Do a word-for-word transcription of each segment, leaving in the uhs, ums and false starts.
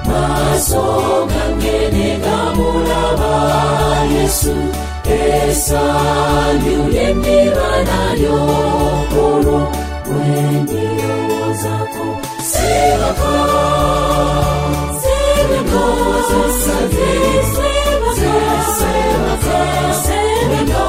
masonga ngene gamulaba Yesu esani ulemira yo oro wendi ozako sevaka sevaka sevaka sevaka sevaka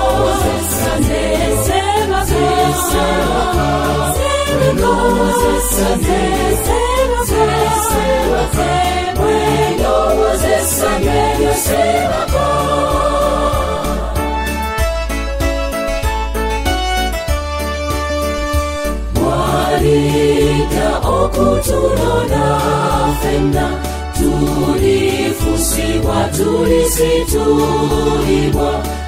Marita okuturona fenda tulifusiwa tulisitulibwa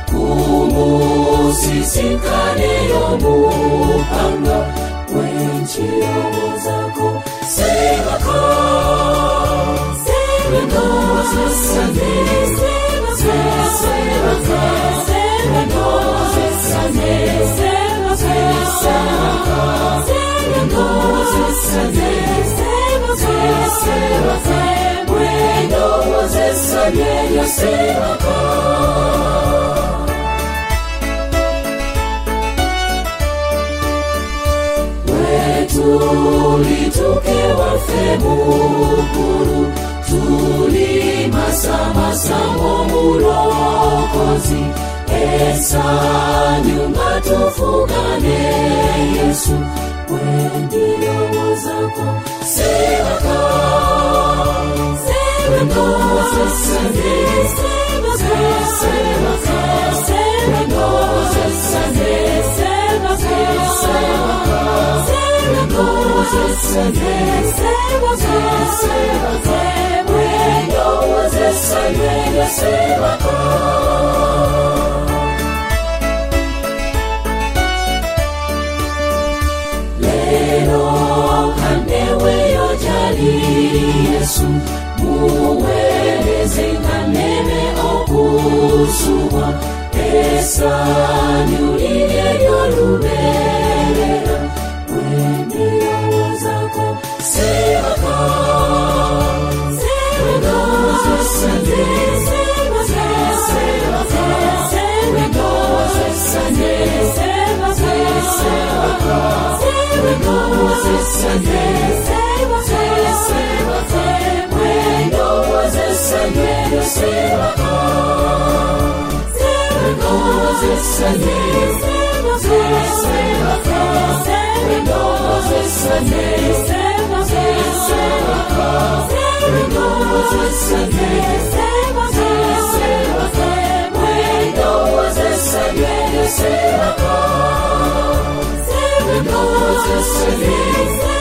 kumusisinkane y'omupanga w'enkirowo zako sevaka sevaka zesane sevaka sevaka zesane sevaka sevaka zesane sevaka mwendo zesane sevaka tulituke wafemukuru tuli masamasambo mulokozi esanyuma tufugane Yesu wendiyo wozako sevaka sevaka zesane sevaka sevaka sevaka zesane sevaka sevaka zesane sevaka sevaka mwendo zesane sevaka lero kanewe yojali Yesu muweleze nganene okusuwa esani ulile yoluberera wendiyo zako sevaka sevaka zesane sevaka sevaka sevaka zesane sevaka sevaka sevaka zesane sevaka sevaka mwendo zesane sevaka sevaka zesane sevaka sevaka sevaka zesane sevaka sevaka sevaka zesane sevaka sevaka mwendo zesane sevaka sevaka zesane